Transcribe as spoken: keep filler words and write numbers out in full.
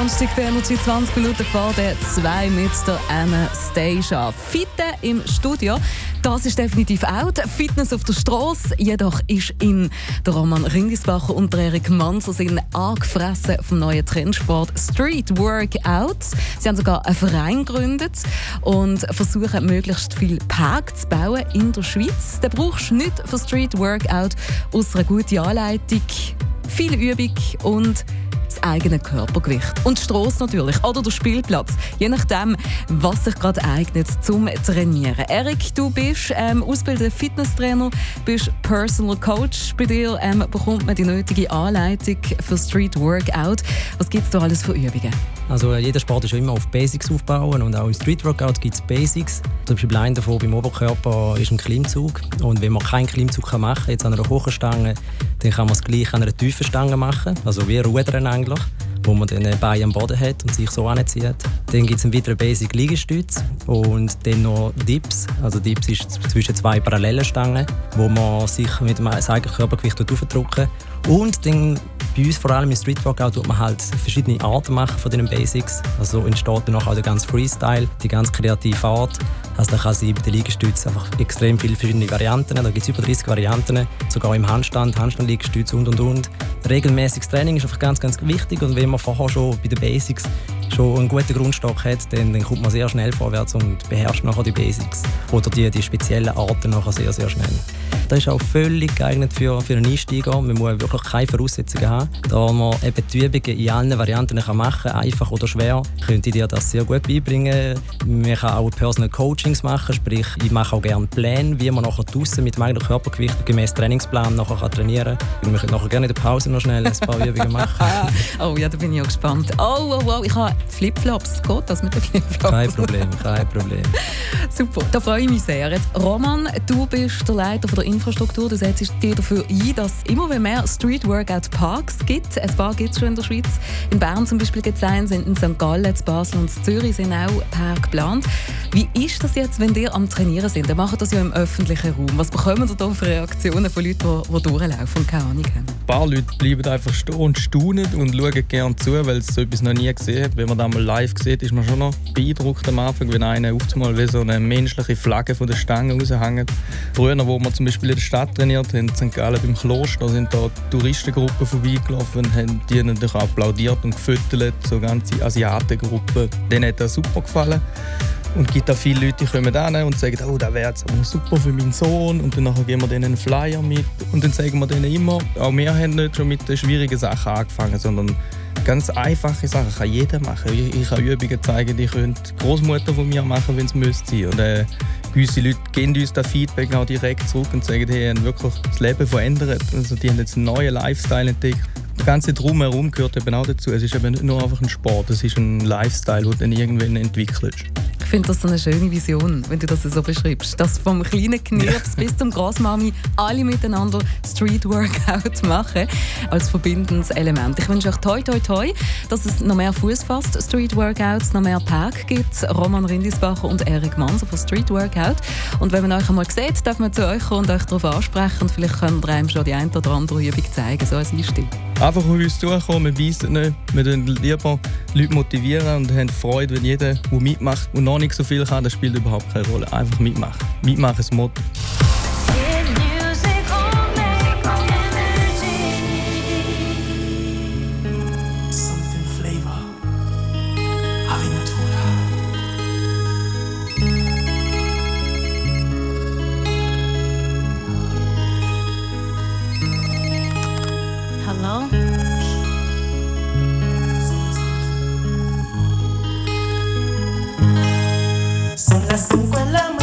Donnerstag für Energy zwanzig Minuten vor der zwei mit der Anastasia. Fitte im Studio, das ist definitiv out. Fitness auf der Straße, jedoch ist in der Roman Rindisbacher und der Erik Manser sind angefressen vom neuen Trendsport Street Workout. Sie haben sogar einen Verein gegründet und versuchen, möglichst viel Park zu bauen in der Schweiz. Da brauchst du nichts für Street Workout, ausser eine gute Anleitung, viel Übung und das eigene Körpergewicht. Und die Strasse natürlich. Oder der Spielplatz. Je nachdem, was sich gerade eignet zum Trainieren. Erik, du bist ähm, ausgebildender Fitnesstrainer, bist Personal Coach. Bei dir ähm, bekommt man die nötige Anleitung für Street Workout. Was gibt es da alles für Übungen? Also jeder Sport ist immer auf Basics aufbauen und auch im Street Workout gibt es Basics. Zum Beispiel ein davon beim Oberkörper ist ein Klimmzug. Und wenn man keinen Klimmzug machen kann, jetzt an einer hohen Stange, dann kann man es gleich an einer tiefen Stange machen, also wie Rudern eigentlich, wo man den Bein am Boden hat und sich so anzieht. Dann gibt es einen weiteren Basic Liegestütz und dann noch Dips. Also Dips ist zwischen zwei parallelen Stangen, wo man sich mit dem eigenen Körpergewicht aufdrücken. Und dann bei uns vor allem im Street Workout tut man halt verschiedene Arten machen von diesen Basics. Also entsteht dann auch der ganze Freestyle, die ganz kreative Art. Also da kann es bei den Liegestützen einfach extrem viele verschiedene Varianten. Da gibt es über dreißig Varianten, sogar im Handstand, Handstand-Liegestütze und und und. Regelmäßiges Training ist einfach ganz, ganz wichtig und wenn man vorher schon bei den Basics schon einen guten Grundstock hat, dann, dann kommt man sehr schnell vorwärts und beherrscht nachher die Basics oder die, die speziellen Arten nachher sehr, sehr schnell. Das ist auch völlig geeignet für, für einen Einsteiger. Man muss wirklich keine Voraussetzungen haben. Da man eben die Übungen in allen Varianten machen kann, einfach oder schwer, könnte ich dir das sehr gut beibringen. Man kann auch Personal Coachings machen, sprich ich mache auch gerne Pläne, wie man nachher draussen mit dem eigenen Körpergewicht gemäß Trainingsplan nachher kann trainieren kann. Wir können nachher gerne in der Pause noch schnell ein paar Übungen machen. Oh ja, da bin ich auch gespannt. Oh, oh, oh, ich habe Flipflops. Geht das mit den Flipflops? Kein Problem, kein Problem. Super, da freue ich mich sehr. Jetzt, Roman, du bist der Leiter von der Infrastruktur. Du setzt dich dafür ein, dass es immer mehr Street Workout Parks gibt. Ein paar gibt es schon in der Schweiz. In Bern zum Beispiel gibt es einen, in Sankt Gallen, in Basel und in Zürich sind auch Parks geplant. Wie ist das jetzt, wenn ihr am Trainieren sind? Ihr macht das ja im öffentlichen Raum. Was bekommen ihr da für Reaktionen von Leuten, die, die durchlaufen und keine Ahnung haben? Ein paar Leute bleiben einfach stehen und staunen und schauen gerne zu, weil sie so etwas noch nie gesehen haben. Wenn man das mal live sieht, ist man schon noch beeindruckt am Anfang, wenn einer auf einmal wie so eine menschliche Flagge von der Stange raushängt. Früher, wo wir zum Beispiel in der Stadt trainiert haben, in Sankt Gallen beim Kloster, sind da Touristengruppen vorbeigelaufen und haben die natürlich applaudiert und gefüttert, so ganze Asiatengruppen. Denen hat das super gefallen. Und es gibt auch viele Leute, die kommen hin und sagen, oh, das wäre jetzt aber super für meinen Sohn. Und dann geben wir denen einen Flyer mit. Und dann sagen wir denen immer, auch wir haben nicht schon mit den schwierigen Sachen angefangen, sondern ganz einfache Sachen kann jeder machen. Ich, ich kann Übungen zeigen, die können die Großmutter von mir machen, wenn es müsste. Und äh, gewisse Leute geben uns das Feedback auch direkt zurück und sagen, hey, sie haben wirklich das Leben verändert. Also, die haben jetzt einen neuen Lifestyle entdeckt. Das ganze Drumherum gehört eben auch dazu. Es ist eben nicht nur einfach ein Sport, es ist ein Lifestyle, den du dann irgendwann entwickelst. Ich finde das so eine schöne Vision, wenn du das so beschreibst. Dass vom kleinen Knirps bis zum Grossmami alle miteinander Street Workout machen als verbindendes Element. Ich wünsche euch toi toi toi, dass es noch mehr Fuß fasst, Street Workouts, noch mehr Park gibt. Roman Rindisbacher und Erik Manser von Street Workout. Und wenn man euch einmal sieht, darf man zu euch kommen und euch darauf ansprechen. Und vielleicht könnt ihr einem schon die eine oder andere Übung zeigen, so als Einstieg. Einfach auf uns zukommen, wir beißen nicht. Wir motivieren lieber Leute motivieren und haben Freude, wenn jeder, der mitmacht und noch nicht so viel kann, das spielt überhaupt keine Rolle. Einfach mitmachen. Mitmachen ist das Motto. Hello? Son las cinco de la mañana.